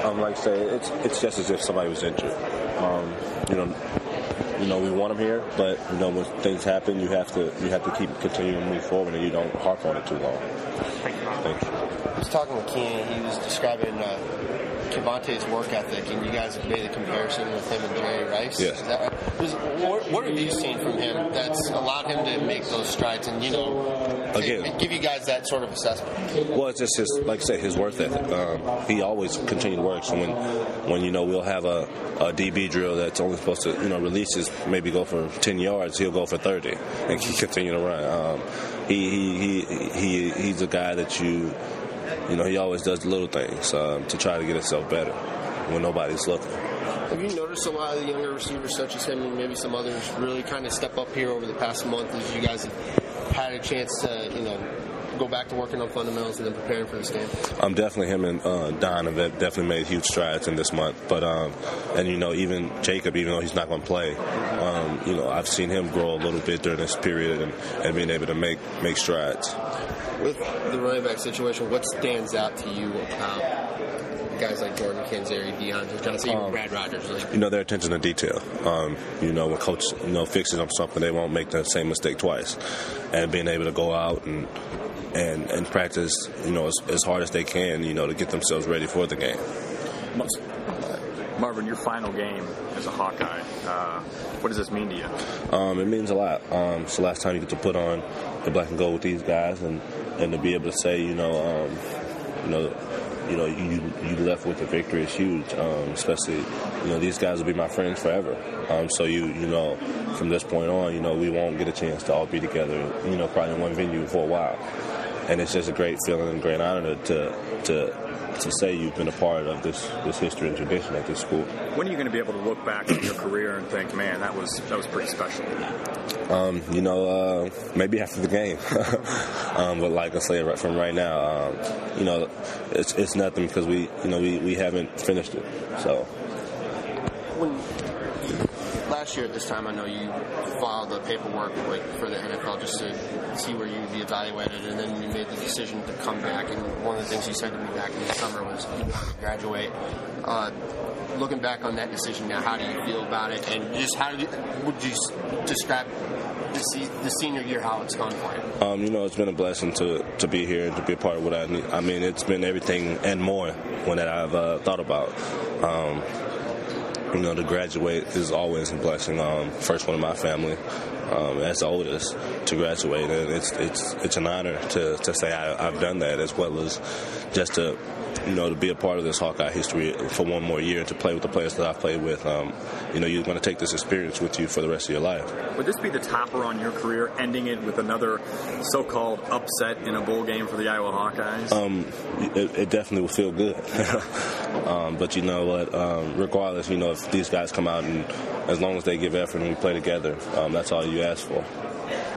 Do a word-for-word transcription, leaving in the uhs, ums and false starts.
Um, like I say, it's it's just as if somebody was injured. Um, you know, you know, we want him here, but you know, when things happen, you have to you have to keep continuing to move forward, and you don't harp on it too long. Thank you. Thank you. I was talking with Keenan. He was describing uh, Kevontae's work ethic, and you guys have made a comparison with him and Jerry Rice. Yes. Is that right? Was, what, what have you seen from him that's allowed him to make those strides and, you know, Again, give you guys that sort of assessment? Well, it's just his, like I say, his work ethic. Um, he always continued to work. So when, when you know, we'll have a, a D B drill that's only supposed to, you know, releases, maybe go for ten yards, he'll go for thirty and he continue to run. Um, he, he, he, he, he's a guy that you, you know, he always does the little things um, to try to get himself better when nobody's looking. Have you noticed a lot of the younger receivers, such as him and maybe some others, really kind of step up here over the past month as you guys have had a chance to, you know, go back to working on fundamentals and then preparing for this game? Um, definitely him and uh, Don have definitely made huge strides in this month. But um, and you know, even Jacob, even though he's not going to play, um, you know, I've seen him grow a little bit during this period and, and being able to make make strides. With the running back situation, what stands out to you about guys like Jordan Canzeri, DeAndre Johnson, even um, Brad Rogers? Like, you know, their attention to detail. Um, you know, when coach, you know, fixes them something, they won't make the same mistake twice. And being able to go out and and, and practice, you know, as, as hard as they can, you know, to get themselves ready for the game. Marvin, your final game as a Hawkeye, uh, what does this mean to you? Um, it means a lot. Um, it's the last time you get to put on the black and gold with these guys, and, and to be able to say, you know, um, you know, you know, you you left with a victory is huge. Um, especially, you know, these guys will be my friends forever. Um, so you you know, from this point on, you know, we won't get a chance to all be together, you know, probably in one venue for a while. And it's just a great feeling and a great honor to to to say you've been a part of this, this history and tradition at this school. When are you going to be able to look back on your career and think, man, that was that was pretty special? Um, you know, uh, maybe after the game. um, but like I say, right from right now, um, you know, it's it's nothing because we, you know, we, we haven't finished it. So. When last year at this time, I know you filed the paperwork like, for the N F L just to see where you'd be evaluated, and then you made the decision to come back. And one of the things you said to me back in the summer was you wanted to graduate. Uh, looking back on that decision now, how do you feel about it? And just how do you, would you describe the, se- the senior year, how it's gone for you? Um, you know, it's been a blessing to, to be here and to be a part of what I need. I mean, it's been everything and more when that I've uh, thought about. Um, You know, to graduate is always a blessing. Um, first one in my family, um, as the oldest, to graduate, and it's it's it's an honor to, to say I, I've done that, as well as just to, you know, to be a part of this Hawkeye history for one more year and to play with the players that I've played with. Um, you know, you're going to take this experience with you for the rest of your life. Would this be the topper on your career, ending it with another so-called upset in a bowl game for the Iowa Hawkeyes? Um, it, it definitely will feel good. um, but you know what? Um, regardless, you know, if these guys come out and as long as they give effort and we play together, um, that's all you ask for.